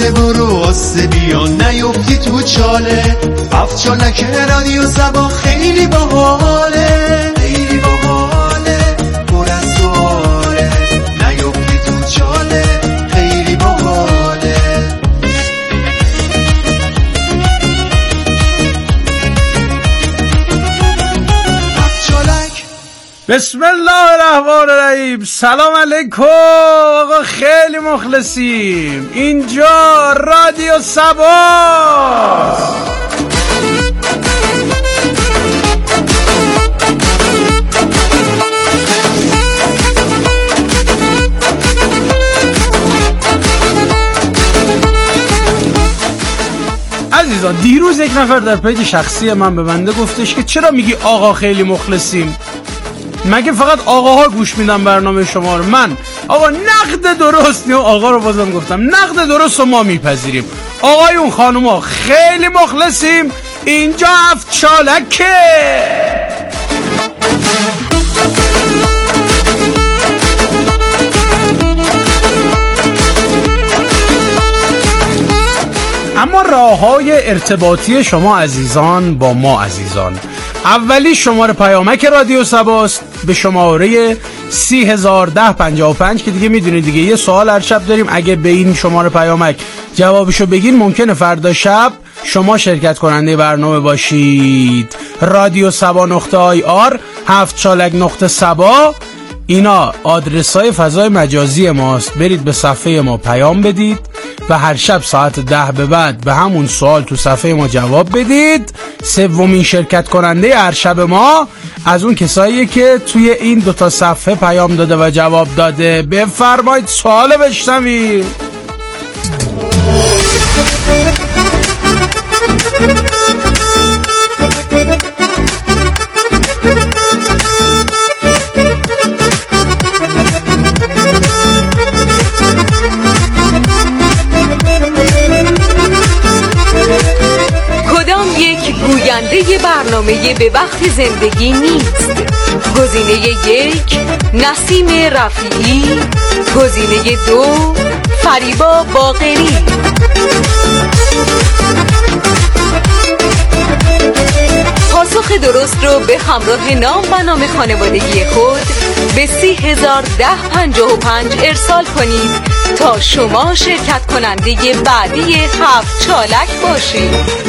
آسه برو آسه بیا نیفتی تو چاله افچالک رادیو سبا خیلی باحاله خیلی باحاله پر از سواله نیفتی تو چاله خیلی باحاله افچالک. بسم الله الرحمن الرحیم. سلام علیکم آقا، خیلی مخلصیم. اینجا رادیو سبا. عزیزان، دیروز یک نفر در پیج شخصی من به بنده گفتش که چرا میگی آقا خیلی مخلصیم؟ مگه فقط آقاها گوش میدن برنامه شما رو؟ من آقا نقد درست نیو آقا رو بازم گفتم، نقد درست رو ما میپذیریم. آقایون خانوما خیلی مخلصیم. اینجا افچالکه. اما راه‌های ارتباطی شما عزیزان با ما عزیزان، اولی شماره پیامک رادیو سباست به شماره 301055 که دیگه میدونید دیگه یه سوال هر شب داریم. اگه به این شماره پیامک جوابشو بگین ممکنه فردا شب شما شرکت کننده برنامه باشید. رادیو سبا.ir 7چالک.سبا اینا آدرس‌های فضای مجازی ماست. برید به صفحه ما پیام بدید و هر شب ساعت 10 به بعد به همون سوال تو صفحه ما جواب بدید. سومین شرکت کننده هر شب ما از اون کساییه که توی این دوتا صفحه پیام داده و جواب داده. بفرمایید سوال بشنوید. گوینده برنامه به وقت زندگی نیست. گزینه 1 نسیم رفیعی، گزینه 2 فریبا باقری. پاسخ درست رو به همراه نام و نام خانوادگی خود به 301055 ارسال کنید تا شما شرکت کننده بعدی 7 چالک باشید.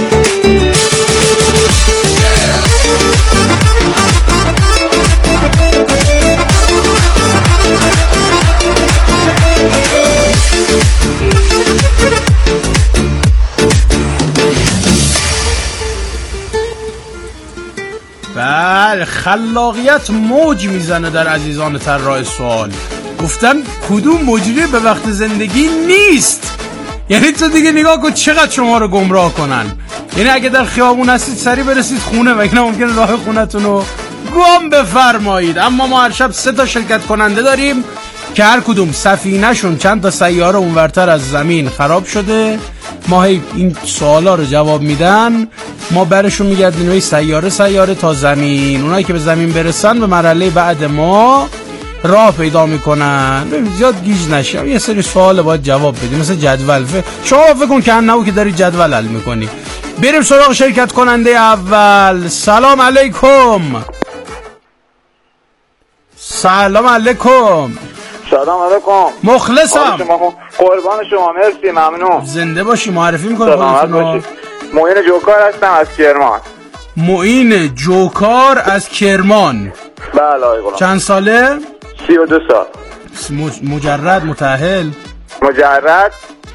بله، خلاقیت موج میزنه در عزیزان طراح سوال. گفتن کدوم مجری به وقت زندگی نیست؟ یعنی تو دیگه نگاه کن چقدر شما رو گمراه کنن. یعنی اگه در خیابون هستید سریع برسید خونه و اینا ممکنه راه خونتون رو گم بفرمایید. اما ما هر شب 3 تا شرکت کننده داریم که هر کدوم سفینه‌شون چند تا سیاره اونورتر از زمین خراب شده. ما این سوالا رو جواب میدن، ما برشون میگردیم سیاره تا زمین. اونایی که به زمین برسن به مرحله بعد ما راه پیدا میکنن. زیاد گیج نشیم، یه سری سوال باید جواب بدیم مثل جدول. شما فکر کن که انهو که داری جدول حل میکنی. بریم سراغ شرکت کننده اول. سلام علیکم. سلام علیکم. مخلصم. قربان شما، مرسی، ممنون. زنده باشی. معرفی میکنم خودتون. معین جوکار هستم از کرمان. معین جوکار از کرمان. بله آقای غلام. چند ساله؟ 32 سال. مجرد متأهل؟ مجرد.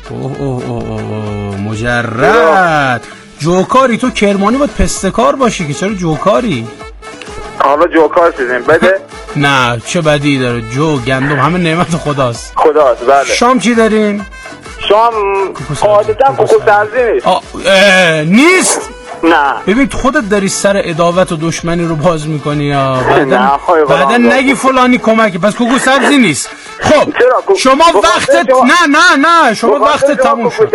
مجرد. جوکاری تو کرمانی باید پستکار باشی که چرا جوکاری؟ حالا جوکار چیزیم بده؟ نه چه بدی داره. گندم همه نعمت خداست. بله. شام چی دارین؟ شام قاعدتا کوکو سبزی نیست. نه ببین خودت داری سر عداوت و دشمنی رو باز میکنی یا بعدا نگی فلانی کمکی. پس کوکو سبزی نیست. خب شما وقتت نه شما وقتت تموم شد.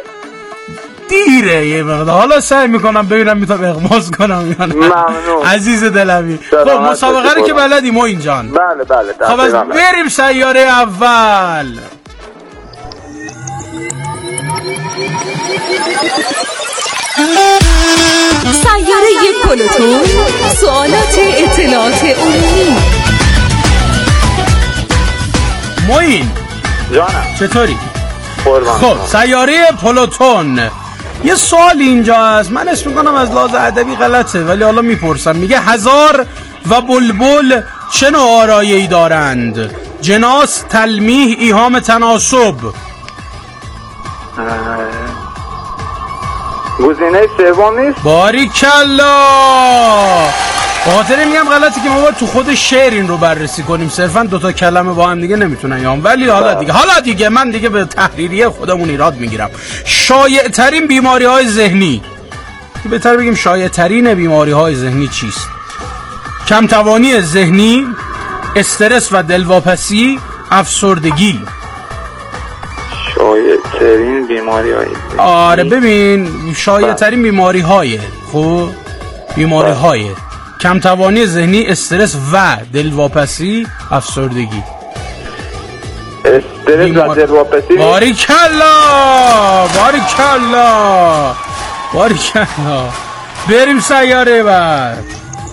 دیره یه مقدار. حالا سعی میکنم ببینم میتونم اغماز کنم یا نه. ممنون عزیز دلمی. خب مسابقه رو که بلدی معین جان. بله خب از بریم سیاره اول. سیاره پلوتون، سوالات اطلاعات عمومی. معین جانم چطوری؟ قربان. خب سیاره پلوتون، یه سوال اینجا هست، من اسم میکنم از لحاظ ادبی غلطه ولی حالا میپرسم. میگه هزار و بلبل چه نوع آرایه‌ای دارند؟ جناس، تلمیح، ایهام، تناسب. گزینه سوم نیست؟ باریکلا. بخاطر میگم غلطی که ما باید تو خود شعر این رو بررسی کنیم، صرفا دوتا کلمه با هم دیگه نمیتونن یام. ولی حالا دیگه من دیگه به تحریریه خودمون ایراد میگیرم. شایع ترین بیماری های ذهنی، بهتر بگیم شایع ترین بیماری های ذهنی چیست؟ کم توانی ذهنی، استرس و دلواپسی، افسردگی. شایع ترین بیماری های ذهنی. آره ببین شایع ترین بیماری های بیماری های کم توانی ذهنی، استرس و دلواپسی، افسردگی. استرس و دلواپسی. باریکلا. بریم سیاره بعد.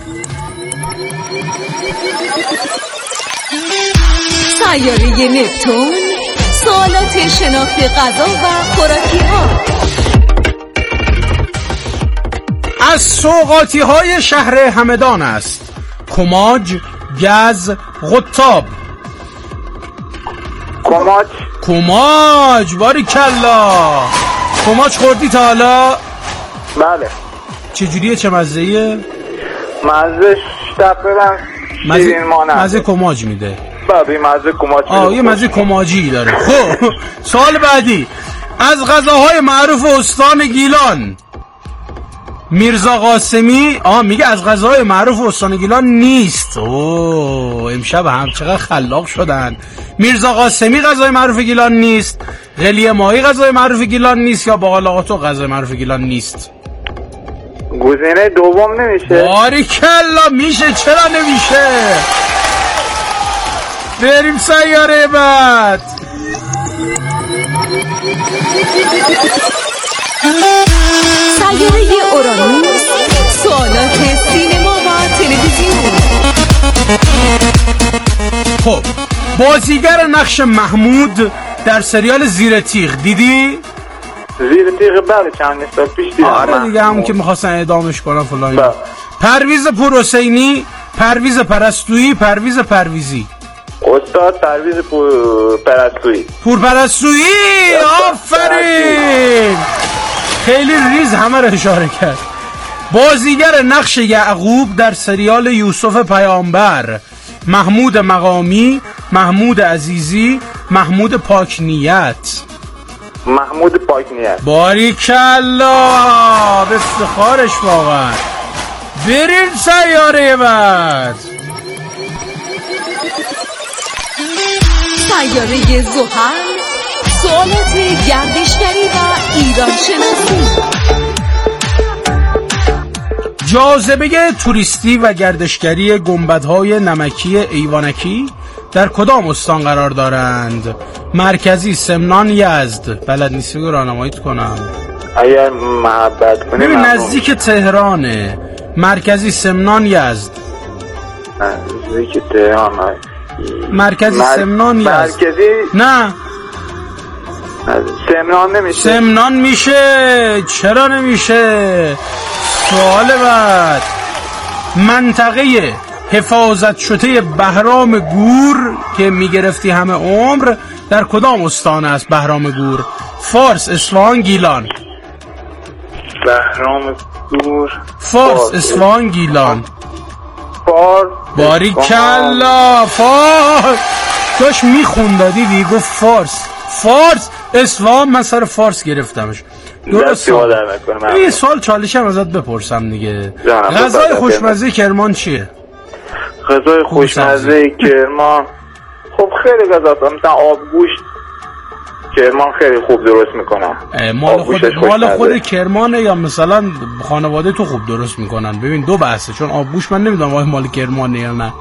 سیاره نپتون، سوالات شناخت غذا و خوراکی ها. از سوغاتی های شهر همدان است. کماج، گز، قطاب. کماج. باریکلا. کماج خوردی تا حالا؟ بله. چجوریه؟ چه مزه‌ایه؟ مزهش تقریبا شیرین مانند. مزه کماج میده. بله مزه کماج. یه مزه کماجی داره. خب سوال بعدی، از غذاهای معروف استان گیلان. میرزا قاسمی میگه از غذاهای معروف استان گیلان نیست. امشب هم چقدر خلاق شدن. میرزا قاسمی غذای معروف گیلان نیست، قلیه ماهی غذای معروف گیلان نیست، یا باقلاقاتو غذای معروف گیلان نیست. گزینه دوم نمیشه؟ باریکلا میشه، چرا نمیشه؟ بریم سیاره بعد. سیاره اورانوس، سوالات سینما و تلویزیون. خب بازیگر نقش محمود در سریال زیر تیغ دیدی؟ زیر تیغ بله چند سال پیش دیدم. آره دیگه همون که میخواستن اعدامش کنن فلان. پرویز پورحسینی، پرویز پرستویی، پرویز پرویزی. استاد پرویز پورپرستویی. آفرین، خیلی ریز همه رو اشاره کرد. بازیگر نقش یعقوب در سریال یوسف پیامبر. محمود مقامی، محمود عزیزی، محمود پاکنیت. باریکلا، به افتخارش واقعا. بریم سیاره بعد. سیاره زحل، سوالات گردشگری و ایران شناسی. جاذبه توریستی و گردشگری گنبدهای نمکی ایوانکی در کدام استان قرار دارند؟ مرکزی، سمنان، یزد. بلد نیستی که راهنماییت کنم. اگر محبت کنی ببین نزدیک تهرانه. مرکزی، سمنان، یزد. نزدیک تهران. مرکزی، سمنان، یزد. مرکزی نه سمنان نمیشه. سمنان میشه، چرا نمیشه؟ سوال بعد، منطقه حفاظت شده بهرام گور که میگرفتی همه عمر در کدام استان است؟ بهرام گور. فارس، اصفهان، گیلان. بهرام گور، فارس، اصفهان، گیلان. فارس. باریکلا. فارس داشت میخوند دیدی گفت فارس اصفهان. من سر فارس گرفتمش. درست. یه سوال چالشم ازت بپرسم دیگه. غذای خوشمزه کرمان چیه؟ غذای خوشمزه کرمان خب خیلی غذاست، مثلا آبگوشت کرمان خیلی خوب درست میکنن. مال خود کرمانه یا مثلا خانواده تو خوب درست میکنن؟ ببین دو بحثه، چون آبگوشت من نمیدونم آیا مال کرمانه یا نه.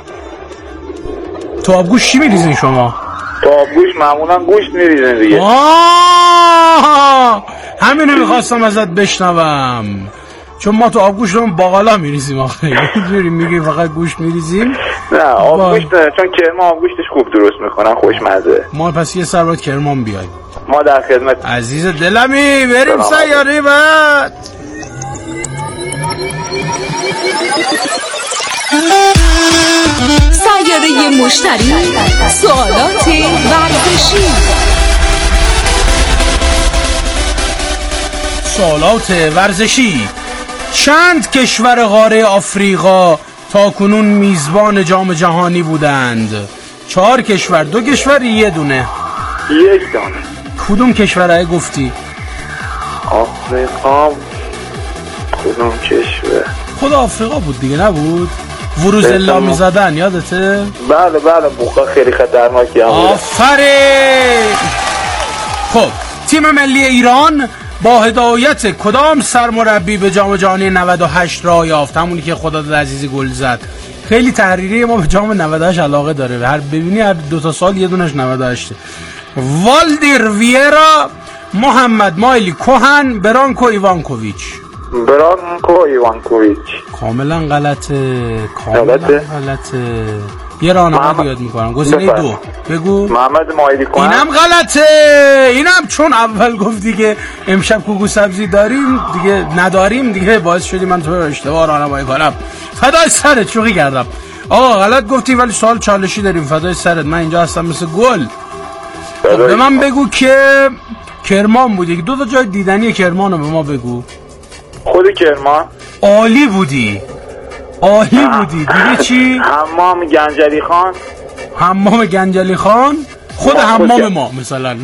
تو آبگوشت چی میریزین شما؟ تو آبگوشت معمولا گوشت میریزین دیگه. همینو میخواستم ازت بشنوم، چون ما تو آبگوشتمون باقالا میریزیم آخه اینجوری میگی فقط گوشت میریزیم. نه آبگوشت چون کرمان آبگوشتش خوب درست میکنن، خوشمزه. ما پس یه سر باید کرمان بیایم. ما در خدمت. عزیز دلمی بریم سیاره بعد. سیاره مشتری، سوالات ورزشی. سوالات ورزشی. چند کشور قاره آفریقا تا کنون میزبان جام جهانی بودند؟ 4 کشور، 2 کشور، 1 دونه. 1 دونه. کدوم کشورهای گفتی؟ آفریقا. کدوم کشور؟ خود آفریقا بود دیگه نبود؟ وروزلا میزدن یادته؟ بله بوقا خیلی خطرناکی هم بود. آفرین. خب تیم ملی ایران با هدایت کدام سرمربی به جام جهانی 98 راه یافت؟ همونی که خداداد عزیزی گل زد. خیلی تحریری ما به جام 98 علاقه داره، هر ببینی هر 2 تا سال یه دونش 98. والدیر ویرا، محمد مایلی کوهن، برانکو ایوانکوویچ. کاملا غلطه. یه راهنما بیاد میکنم. گزینه 2 بگو. محمد مایلی کوهن. اینم غلطه. اینم چون اول گفتی که امشب کوکو سبزی داریم دیگه نداریم دیگه باعث شدی من تو رو اشتباه راهنمایی کنم. فدای سرت، شوخی کردم. آقا غلط گفتی ولی سوال چالشی داریم. فدای سرت، من اینجا هستم مثل گل. به من بگو که کرمان بودی، 2 تا جای دیدنی کرمان رو به ما بگو. خود کرمان عالی بودی. دیگه چی؟ حمام گنجلی خان. خود حمام ما مثلا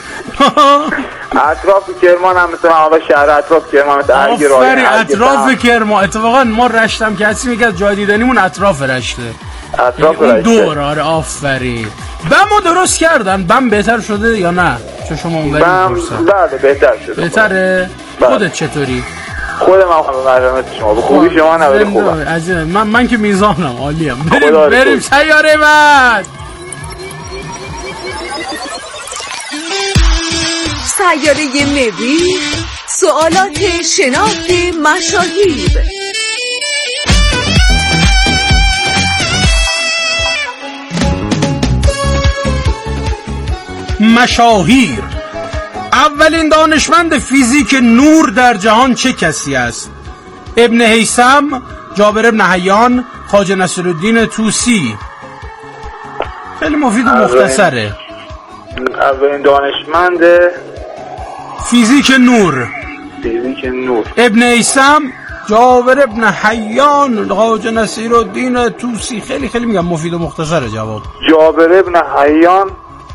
اطراف کرمان هم مثلا حالا شهر اطراف کرمان اطراف کرمان. اتفاقا ما رشتم که هستیم یکی از جای دیدنیمون اطراف رشته. دور. آره آفرین. بمو درست کردن. بم بهتر شده یا نه؟ چون شما اون بله بهتر شده. بهتره؟ خودت چطوری؟ خودم هم مرحمت شما به خوبی شما نوری خوبم عزیزم. من که میزانم عالیم. بریم سیاره بعد. سیاره مریخ، سوالات شناخت مشاهیر. مشاهیر. اولین دانشمند فیزیک نور در جهان چه کسی است؟ ابن هیثم، جابر ابن حیان، خواجه نصرالدین طوسی. خیلی مفید و مختصره. اولین دانشمند فیزیک نور ابن هیثم، جابر ابن حیان، خواجه نصرالدین طوسی. خیلی میگم مفید و مختصره جواب. جابر ابن حیان.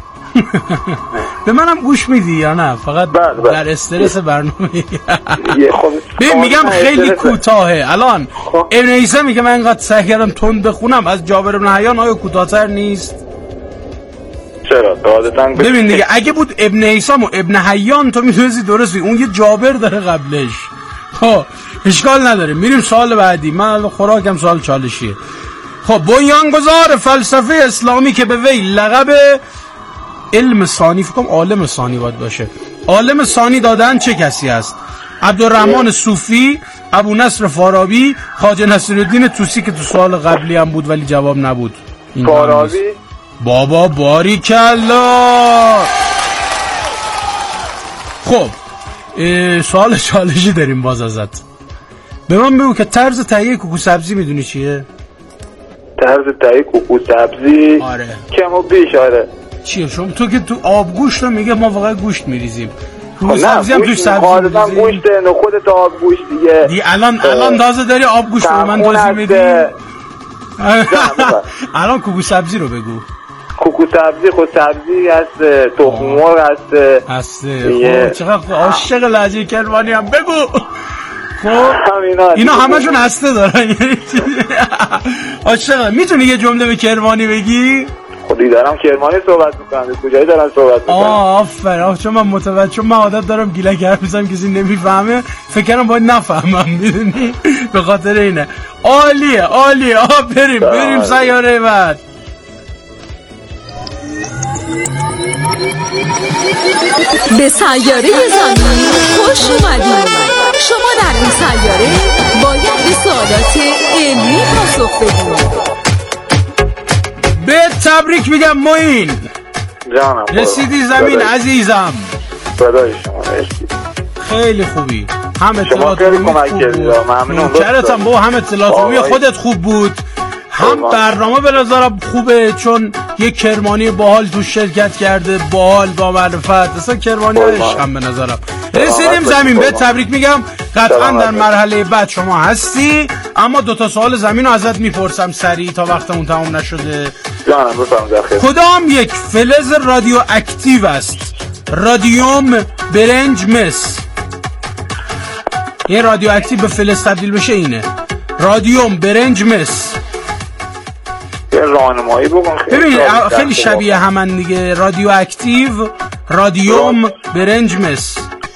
به منم گوش میدی یا نه؟ فقط در استرس برنامه میگم خیلی کوتاهه. الان ابن هیثم میگه من اینقدر سعی کردم تند بخونم، از جابر ابن حیان آیا کوتاه‌تر نیست؟ چرا؟ ببین دیگه اگه بود ابن هیثم و ابن حیان تو میتونستی درست بگی، اون یه جابر داره قبلش. خب اشکال نداره. میریم سوال بعدی. من خوراکم سوال چالشیه. خب بنیانگذار فلسفه اسلامی که به وی لقب علم ثانی، فکر کنم عالم ثانی باید باشه، عالم ثانی دادن چه کسی است؟ عبدالرحمن صوفی، ابو نصر فارابی، خواجه نصرالدین طوسی که تو سوال قبلی هم بود ولی جواب نبود. فارابی. بابا باریکلا. خب سوال چالشی داریم باز ازت. به من بگو که طرز تهیه کوکو سبزی میدونی چیه؟ طرز تهیه کوکو سبزی؟ آره کم و بیش. آره چیه؟ شما تو که تو آب گوشت رو میگه ما واقعا گوشت میریزیم. کوکو سبزی هم توش سبزی میریزیم. گوشت نخود تا آب گوشت دیگه. الان تازه داری آب گوشت رو من توضیح میدی. الان کوکو سبزی رو بگو. کوکو سبزی خود سبزی هست، تخم مرغ هست. خب چقدر عاشق لهجه کرمانی هم بگو. خب اینا همشون هسته دارن. عاشق. میتونی یه جمله به کرمانی بگی؟ خودی دارم کرمانی صحبت میکنم. کجایی دارم صحبت میکنم؟ آفرین. چون من متوجه، چون من عادت دارم گیلک حرف میزنم کسی نمیفهمه، فکر کنم باید نفهمم، میدونی؟ به خاطر اینه. عالیه. بریم سیاره بعد. به سیاره زمین خوش اومدید. شما در این سیاره باید به سوالات علمی پاسخ بدید. به تبریک میگم معین. جانم رسیدی زمین عزیزم. خدای شما رسید. خیلی خوبی. هم اطلاعات خیلی کمک کردید. ممنون. نوکرتم با هم اطلاعات عمومی خودت خوب بود. هم برنامه به نظرم خوبه چون یک کرمانی باحال تو شرکت کرده، باحال با معرفت. اصلا کرمانی عشقم به نظرم. رسیدیم زمین. به تبریک میگم. قطعا در مرحله بعد شما هستی، اما 2 سوال زمین رو ازت میپرسم سریع تا وقتمون تمام نشده. جانم بفرمایید. کدام یک فلز رادیو اکتیو است؟ رادیوم، برنج، مس. یه رادیو اکتیو به فلز تبدیل بشه اینه. رادیوم، برنج، مس. یه راهنمایی بکن. ببین خیلی شبیه همن دیگه. رادیو اکتیو، رادیوم، برنج، مس.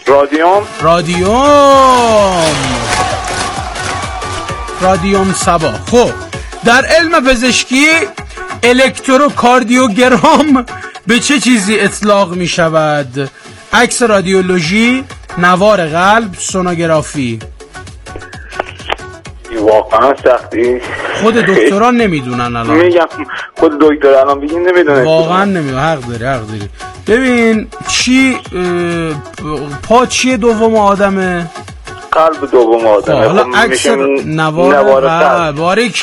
رادیوم سبا. خب در علم پزشکی الکتروکاردیوگرام به چه چیزی اطلاق می شود؟ عکس رادیولوژی، نوار قلب، سونوگرافی. واقعا سختی. خود دکتران نمیدونن الان. میگم خود دکتر الان بگین نمیدونه. واقعا نمیدونه. حق داری. ببین چی پا چیه دوم آدمه؟ قلب دوم آدمه. حالا عکس نوار قلب.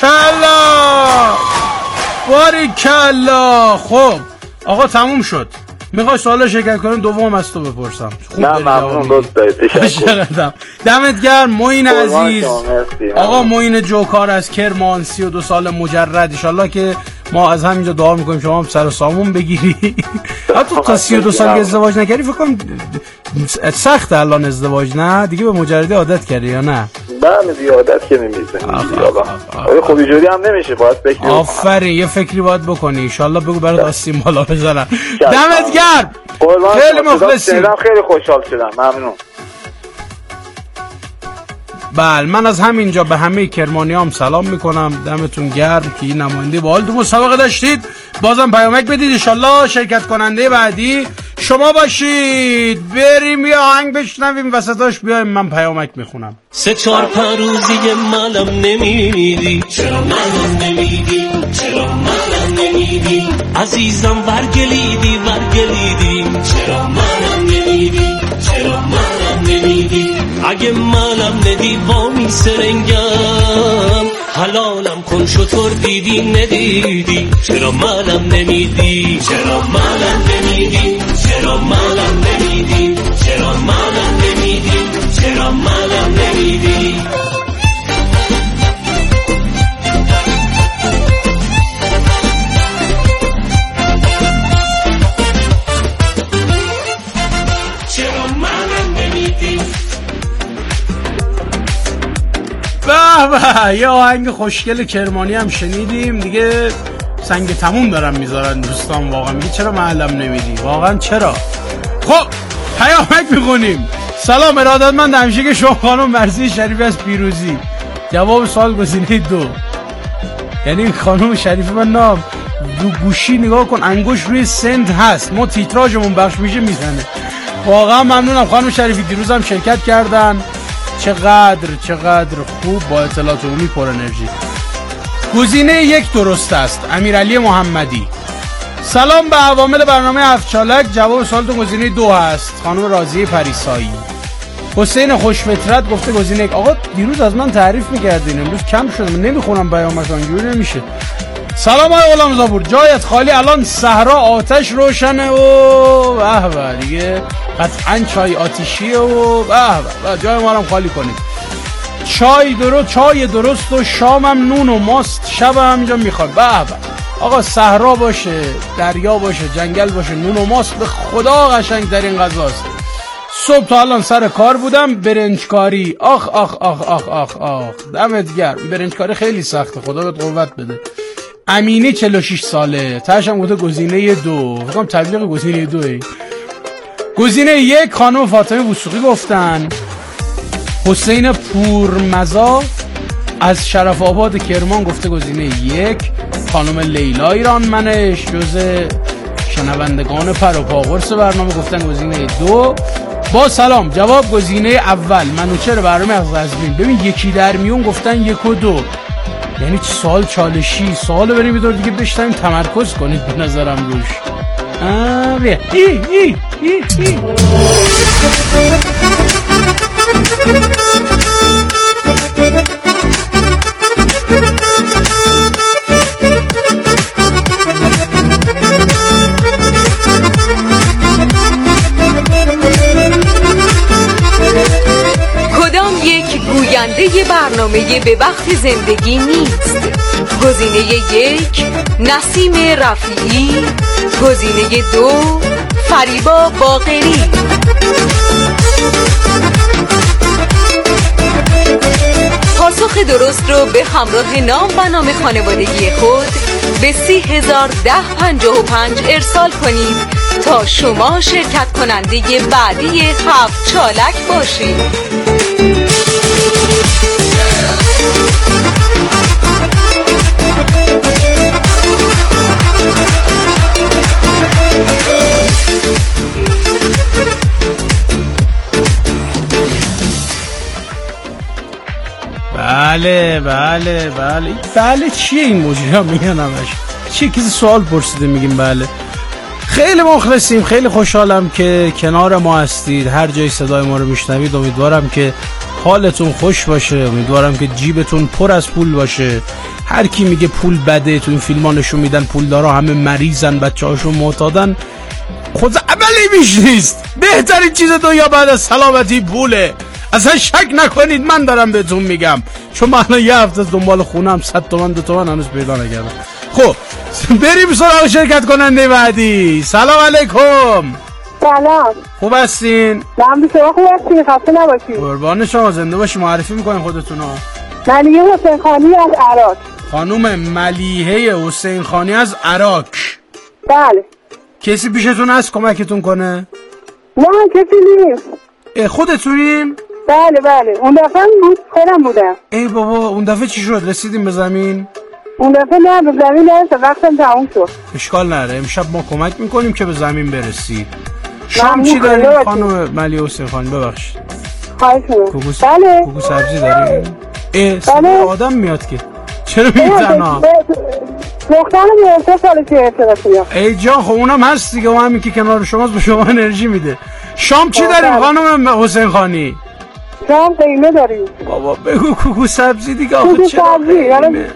باریکلا. خب آقا تموم شد. میخوای سوال شرکت کنیم دوم از تو بپرسم؟ نه ممنون دوست دارید. تشکر. دمت گرم معین عزیز. آقا معین جوکار از کرمان 32 سال مجرد. ان شاءالله که ما از همینجا دعا میکنیم شما هم سر سامون بگیری. حتی تا 32 سال که ازدواج نکردی فکر کنم سخت الان ازدواج، نه دیگه به مجردی عادت کردی یا نه؟ بله دیگه عادت که نمیزنی. آره خب اینجوری هم نمیشه. باید فکر آفرین یه فکری باید بکنی. ان شاءالله بگو برات آستین بالا بزنم. دمت گرم. خیلی مخلصیم. خیلی خوشحال شدم. ممنون. بله من از همینجا به همه کرمانیام سلام میکنم. دمتون گرم که این نماینده باحال تو مسابقه داشتید. بازم پیامک بدید. ان شاءالله شرکت کننده بعدی شما باشید. بریم یه آهنگ بشنویم وسطاش بیایم من پیامک میخونم. 3-4 روزی منم نمیدی. چرا منم نمیدی؟ چرا منم نمیدی؟ عزیزم ورگلیدی. چرا منم نمیدی؟ چرا منم نمیدی؟ اگه منم ندی با می سرنگم حلالم کن شطور دیدی ندیدی. چرا منم نمیدی؟ چرا منم نمیدی؟ چرا منم نمیدی؟ چرا منم نمیدی؟ چرا منم نمیدی؟ به یه آهنگ خوشگل کرمانی هم شنیدیم دیگه. سنگ تموم دارن میذارن دوستان. واقعا میگه چرا معلم نمیدی؟ واقعا چرا؟ خب پیامک میخونیم. سلام ارادتمند همیشه که شما خانم مرضی شریفی از پیروزی. جواب سوال گزینه 2. یعنی خانم شریفی من نام رو گوشی نگاه کن انگوش روی سند هست. ما تیتراژمون بخش میشه میزنه. واقعا ممنونم خانم شریفی. دیروز هم شرکت کردن. چقدر خوب با اطلاعات عمومی پر انرژی. گزینه 1 درست است. امیرعلی محمدی. سلام به عوامل برنامه هفت‌چالک. جواب سوالتون گزینه 2 هست. خانم راضیه پریسایی. حسین خوشفطرت گفته گزینه 1. آقا دیروز از من تعریف می‌کردین امروز کم شد. من نمیخونم پیامک اونجوری نمیشه. سلام آقای غلام زابور. جایت خالی. الان صحرا آتش روشنه و به دیگه قطعاً چای آتشیه و به جای ما هم خالی کنید. چای درست و شامم نون و ماست. شب همینجا میخواد. به آقا صحرا باشه، دریا باشه، جنگل باشه، نون و ماست به خدا قشنگ در این غذاست. صبح تا الان سر کار بودم. برنجکاری. آخ دمت گرم. برنجکاری خیلی سخته. خدا بهت قوت بده. امینه 46 ساله. تاشم گفته گزینه 2. فکرم تبلیغ گزینه 2. گزینه 1 خانم فاطمه وثوقی گفتن. حسین پورمزا از شرف آباد کرمان گفته گزینه 1. خانم لیلا ایرانمنش جز شنوندگان پروپا قرص برنامه گفتن گزینه 2. با سلام جواب گزینه اول. منوچهر برنامه از قزوین. ببین یکی در میون گفتن 1 و 2. یعنی سوال چالشی، سوالو بریم بدور دیگه بشتیم تمرکز کنید به نظرم روش. بیا کدام یک گوینده برنامه به وقت زندگی نیست؟ گزینه 1 نسیم رفیعی، گزینه 2 فریبا باقری. پاسخ درست رو به همراه نام و نام خانوادگی خود به 301055 ارسال کنید تا شما شرکت کننده بعدی 7 چالک باشید. بله چیه این مجرم میگن همش؟ چیه کسی سوال پرسیده میگیم بله؟ خیلی مخلصیم، خیلی خوشحالم که کنار ما هستید، هر جای صدای ما رو میشنوید. امیدوارم که حالتون خوش باشه، امیدوارم که جیبتون پر از پول باشه. هر کی میگه پول بده، تو این فیلم ها نشون میدن پولدارا همه مریضن، بچه هاشون معتادن. خود عملی بیش نیست. بهترین چیز دنیا بعد از سلامتی پوله. اصلا شک نکنید، من دارم بهتون میگم، چون من الان یه هفته دنبال خونم 100 تومن 2 تومن هنوز پیدا نکردم. خب بریم سراغ شرکت کننده بعدی. سلام علیکم. سلام. خوب هستین؟ من شما خوب هستین، خسته نباشید. قربان شما، زنده باشید. معرفی میکنین خودتونو. ملیحه حسین خانی از عراق. خانم ملیحه حسین خانی از عراق. بله. کسی پیشتون هست کمکتون کنه؟ نه کسی نیست. خودتونین؟ بله اون دفعه بود، خودم بودم. ای بابا اون دفعه چی شد؟ رسیدیم به زمین؟ اون دفعه نه به زمین نرسه، وقتم تموم شد. اشکال نداره، امشب ما کمک میکنیم که به زمین برسی. شام چی داریم خانم ملیحه حسین خانی؟ ببخشید. خواهش می‌کنم. بله. کوکو سبزی داریم؟ بله. آدم میاد که چرا میتنا؟ دخترم به 3 سال که ارتباطی. ای جان خب اونم هست دیگه، اون همین که کنار شماست به شما انرژی میده. شام چی داریم خانم حسین خانی؟ شام قیمه داریم. بابا بگو کوکو سبزی دیگه. کوکو سبزی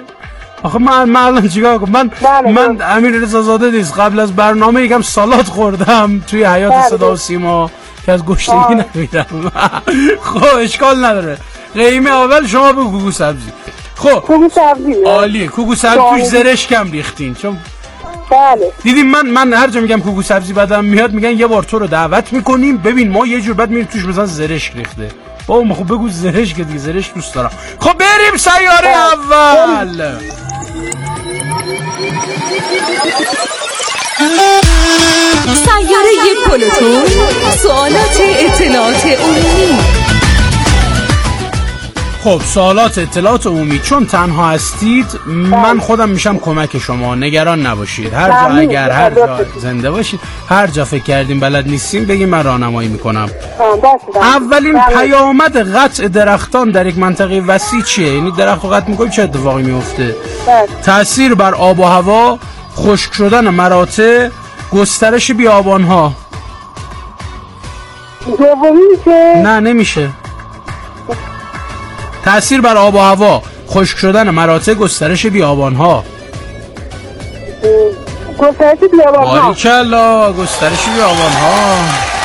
آخه من الان چیکار کنم؟ من امیررضا زاده نیست، قبل از برنامه یکم سالاد خوردم توی حیات صدا و سیما که از گشتگی نمیرم. خب اشکال نداره، قیمه اول شما بگو کوکو سبزی. خب کوکو سبزی عالیه. کوکو سبزی توش زرش کم ریختین چون بله. دیدیم من هر جا میگم کوکو سبزی بدم میاد میگن یه بار تو رو دعوت میکنیم ببین ما یه جور بعد میریم توش مثلا زرش ریخته. بابا خب بگو زرش که دیگه زرش دوست دارم. خب بریم سیاره اول. سیاره پلوتون، سوالات اطلاعات عمومی. خب سوالات اطلاعات عمومی، چون تنها هستید من خودم میشم کمک شما، نگران نباشید. هر جا اگر هر جا زنده باشید، هر جا فکر کردیم بلد نیستیم بگیم من راهنمایی میکنم. اولین پیامد قطع درختان در یک منطقه وسیع چیه؟ یعنی درخت رو قطع میکنیم چه اتفاقی میفته؟ تأثیر بر آب و هوا، خشک شدن مراتع، گسترش بیابانها. دومی میشه؟ نه نمیشه. تأثیر بر آب و هوا، خشک شدن مراتع، گسترش بیابانها. گسترش بیابانها. باریکلا، گسترش بیابانها.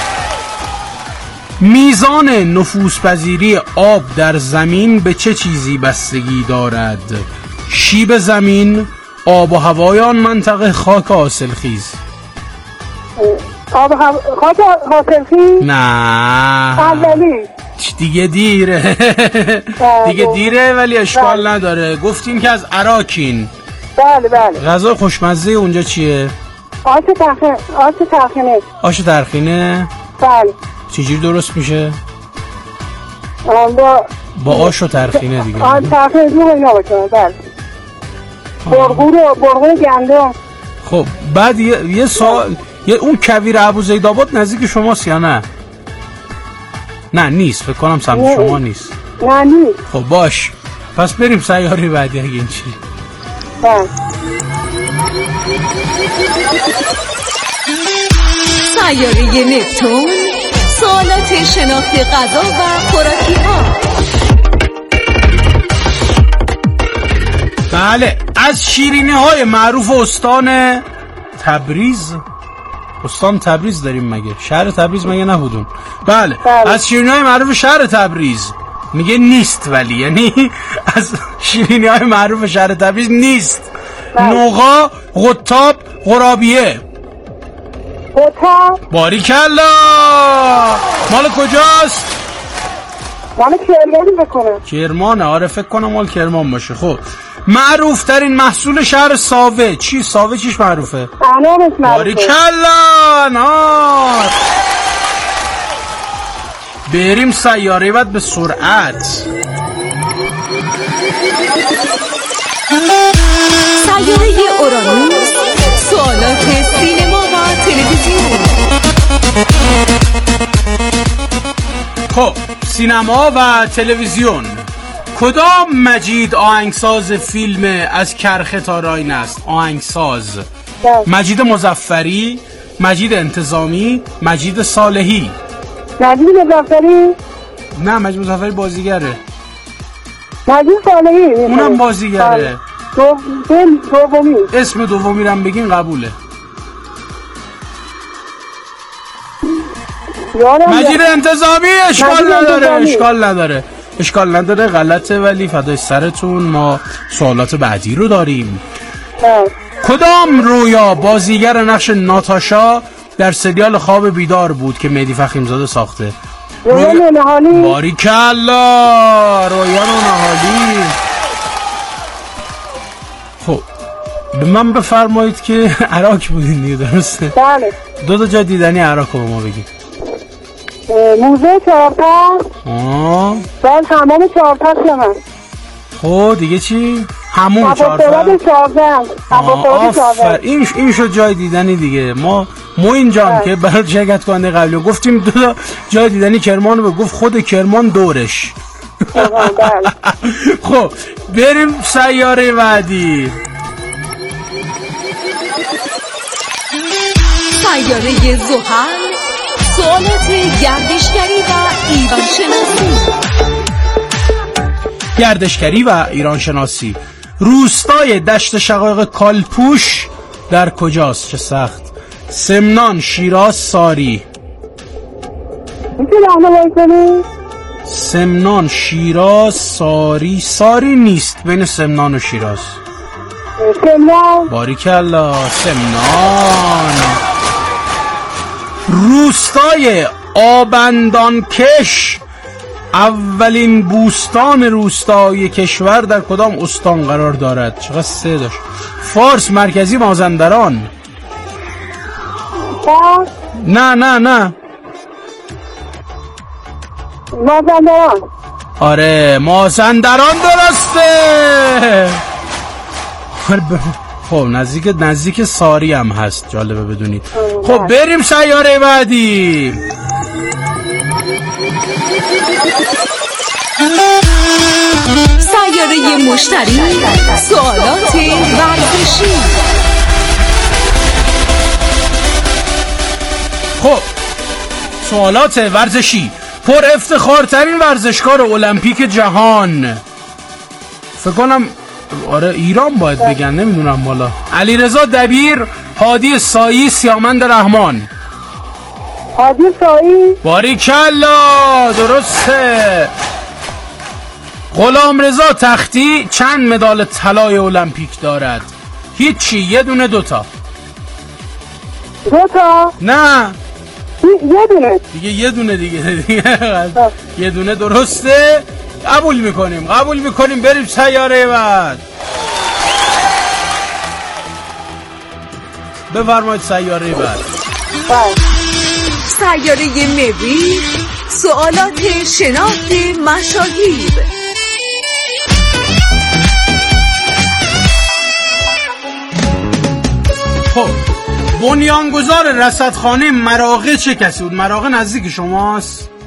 میزان نفوذپذیری آب در زمین به چه چیزی بستگی دارد؟ شیب زمین، آب و هوای آن منطقه، خاک حاصلخیز. خاک حاصلخیز؟ نه اولی دیگه دیره. دیگه دیره ولی اشکال نداره. گفتیم که از عراقین. بله. غذا خوشمزه اونجا چیه؟ آش ترخینه. آش ترخینه؟ بله. چجوری درست میشه؟ با آش و ترخینه دیگه. آش ترخینه دو اینا باشه. بله. برغور گندم. خب بعد یه سوال یه اون کویر ابوزیدآباد نزدیک شماست یا نه؟ نه نیست، فکر کنم سمت شما نیست. نه نیست. خب باش، پس بریم سیاره بعدی اگه این چی. سیاره نپتون، سوالات شناخت غذا و خوراکی ها. بله، از شیرینی های معروف استان تبریز. استان تبریز داریم مگه؟ شهر تبریز مگه نبودون؟ بله. از شیرینی های معروف شهر تبریز میگه نیست، ولی یعنی از شیرینی های معروف شهر تبریز نیست. نوغا، قطاب، قرابیه. قطاب. باریکلا. مال کجاست؟ مال کرمان بکنم. کرمانه، آره فکر کنم مال کرمان باشه. خب معروف ترین محصول شهر ساوه چی؟ ساوه چیش معروفه؟ انارش معروفه. باریکلا، انار. بریم سیاره بعد به سرعت. سیاره اورانوس، سوالات سینما و تلویزیون. خب سینما و تلویزیون. کدام مجید آهنگساز فیلم از کرخه تا راین است؟ آهنگساز مجید مظفری، مجید انتظامی، مجید صالحی. مجید مظفری؟ نه مجید مظفری بازیگره. مجید صالحی اونم بازیگره. دومی. اسم دومی رم بگین قبوله. مجید انتظامی. اشکال نداره غلطه، ولی فدای سرتون. ما سوالات بعدی رو داریم. کدام رویا بازیگر نقش ناتاشا در سریال خواب بیدار بود که مهدی فخیمزاده ساخته؟ رویا نهالی. باریکلا، رویا نهالی. خب به من بفرمایید که عراق بودین دیگه، درسته؟ بله. دو جا دیدنی عراق رو به ما بگید. موزه چهارپس. بعد حمام چهارپس من. خب دیگه چی؟ همون چهارپس. آفر، این شد جای دیدنی دیگه. ما اینجام که برای شرکت کننده قبلی گفتیم دو جای دیدنی کرمان رو، گفت خود کرمان دورش. خب بریم سیاره بعدی. سیاره زحل، سوالات گردشگری و ایران شناسی. گردشگری و ایران شناسی. روستای دشت شقایق کالپوش در کجاست؟ چه سخت. سمنان، شیراز، ساری. سمنان، شیراز، ساری نیست، بین سمنان و شیراز. سمنان. باریکلا، سمنان. روستای آبندانکش، اولین بوستان روستایی کشور، در کدام استان قرار دارد؟ چقدر سه داشت. فارس، مرکزی، مازندران. نه مازندران. آره مازندران درسته. خب نزدیک ساری هم هست، جالبه بدونید. خب بریم سیاره بعدی. سیاره مشتری، سوالات ورزشی. خب سوالات ورزشی. پر افتخارترین ورزشکار المپیک جهان، فکر کنم آره ایران باید بگن، نمیدونم والا. علیرضا دبیر، هادی سایی، سیامند رحمان. هادی سایی. باریکلا، درسته. غلامرضا تختی چند مدال طلای المپیک دارد؟ هیچی، یه دونه، دوتا. نه یه دونه دیگه، یه دونه دیگه. یه دونه درسته. قبول میکنیم. بریم سیاره بعد. بفرمایید سیاره بعد. سیاره مریخ، سوالات شناخت مشاهیر. خب بنیانگذار رصدخانه مراغه چه کسی بود؟ مراغه نزدیک شماست؟